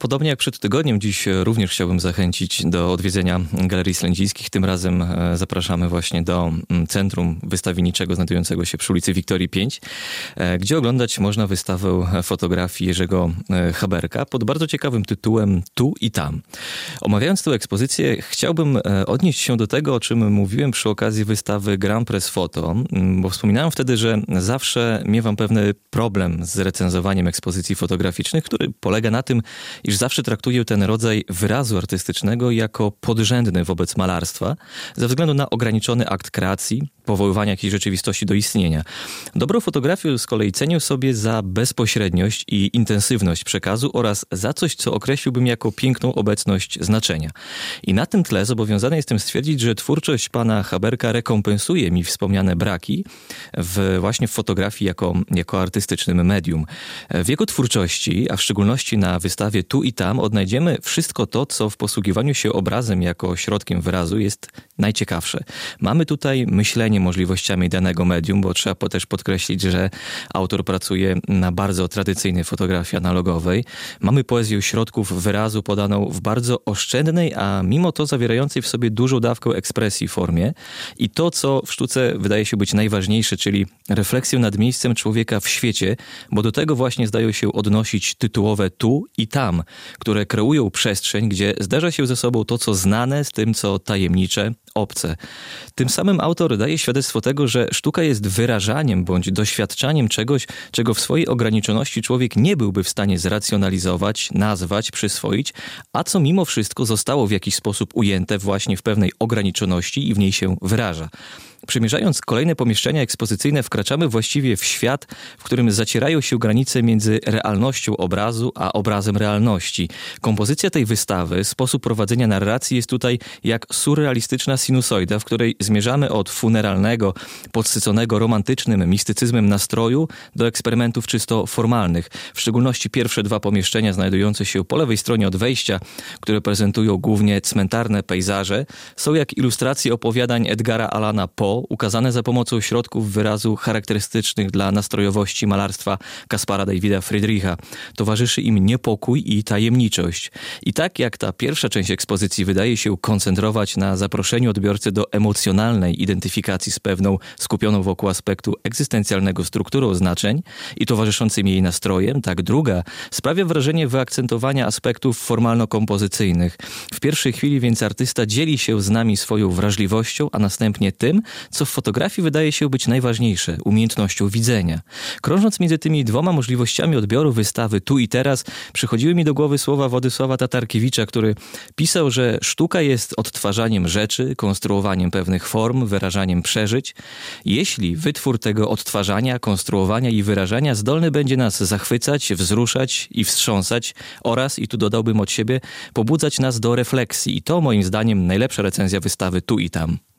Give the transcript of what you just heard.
podobnie jak przed tygodniem, dziś również chciałbym zachęcić do odwiedzenia Galerii Slędzińskich. Tym razem zapraszamy właśnie do Centrum Wystawienniczego znajdującego się przy ulicy Wiktorii 5, gdzie oglądać można wystawę fotografii Jerzego Haberka pod bardzo ciekawym tytułem Tu i tam. Omawiając tę ekspozycję, chciałbym odnieść się do tego, o czym mówiłem przy okazji wystawy Grand Press Photo, bo wspominałem wtedy, że zawsze miewam pewny problem z recenzowaniem ekspozycji fotograficznych, który polega na tym, iż zawsze traktuję ten rodzaj wyrazu artystycznego jako podrzędny wobec malarstwa, ze względu na ograniczony akt kreacji, powoływania jakiejś rzeczywistości do istnienia. Dobrą fotografię z kolei cenię sobie za bezpośredniość i intensywność przekazu oraz za coś, co określiłbym jako piękną obecność znaczenia. I na tym tle zobowiązany jestem stwierdzić, że twórczość pana Haberka rekompensuje mi wspomniane braki właśnie w fotografii jako artystycznym medium. W jego twórczości, a w szczególności na wystawie Tu i tam, odnajdziemy wszystko to, co w posługiwaniu się obrazem jako środkiem wyrazu jest najciekawsze. Mamy tutaj myślenie możliwościami danego medium, bo trzeba też podkreślić, że autor pracuje na bardzo tradycyjnej fotografii analogowej. Mamy poezję środków wyrazu podaną w bardzo oszczędnej, a mimo to zawierającej w sobie dużą dawkę ekspresji formie. I to, co w sztuce wydaje się być najważniejsze, czyli refleksję nad miejscem człowieka w świecie, bo do tego właśnie zdają się odnosić tytułowe tu i tam, które kreują przestrzeń, gdzie zderza się ze sobą to, co znane, z tym, co tajemnicze, obce. Tym samym autor daje świadectwo tego, że sztuka jest wyrażaniem bądź doświadczaniem czegoś, czego w swojej ograniczoności człowiek nie byłby w stanie zracjonalizować, nazwać, przyswoić, a co mimo wszystko zostało w jakiś sposób ujęte właśnie w pewnej ograniczoności i w niej się wyraża. Przymierzając kolejne pomieszczenia ekspozycyjne, wkraczamy właściwie w świat, w którym zacierają się granice między realnością obrazu a obrazem realności. Kompozycja tej wystawy, sposób prowadzenia narracji jest tutaj jak surrealistyczna sinusoida, w której zmierzamy od funeralnego, podsyconego romantycznym mistycyzmem nastroju do eksperymentów czysto formalnych. W szczególności pierwsze dwa pomieszczenia znajdujące się po lewej stronie od wejścia, które prezentują głównie cmentarne pejzaże, są jak ilustracje opowiadań Edgara Allana Poe, ukazane za pomocą środków wyrazu charakterystycznych dla nastrojowości malarstwa Caspara Davida Friedricha. Towarzyszy im niepokój i tajemniczość. I tak jak ta pierwsza część ekspozycji wydaje się koncentrować na zaproszeniu odbiorcy do emocjonalnej identyfikacji z pewną skupioną wokół aspektu egzystencjalnego strukturą znaczeń i towarzyszącym jej nastrojem, tak druga sprawia wrażenie wyakcentowania aspektów formalno-kompozycyjnych. W pierwszej chwili więc artysta dzieli się z nami swoją wrażliwością, a następnie tym, co w fotografii wydaje się być najważniejsze, umiejętnością widzenia. Krążąc między tymi dwoma możliwościami odbioru wystawy Tu i teraz, przychodziły mi do głowy słowa Władysława Tatarkiewicza, który pisał, że sztuka jest odtwarzaniem rzeczy, konstruowaniem pewnych form, wyrażaniem przeżyć. Jeśli wytwór tego odtwarzania, konstruowania i wyrażania zdolny będzie nas zachwycać, wzruszać i wstrząsać oraz, i tu dodałbym od siebie, pobudzać nas do refleksji. I to moim zdaniem najlepsza recenzja wystawy Tu i tam.